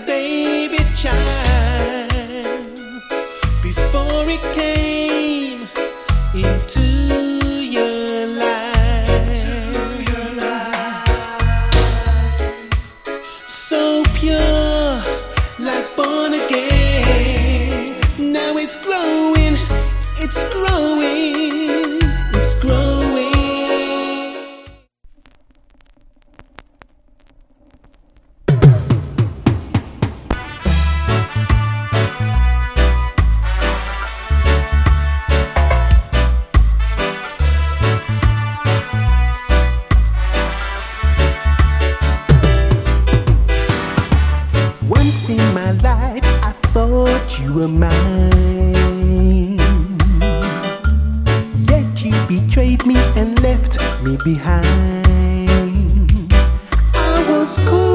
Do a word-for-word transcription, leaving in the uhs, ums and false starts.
baby child before it came into your life. Into your life. So pure, like born again. Now it's growing, it's growing, it's growing. Once in my life, I thought you were mine. Yet you betrayed me and left me behind. I was cool.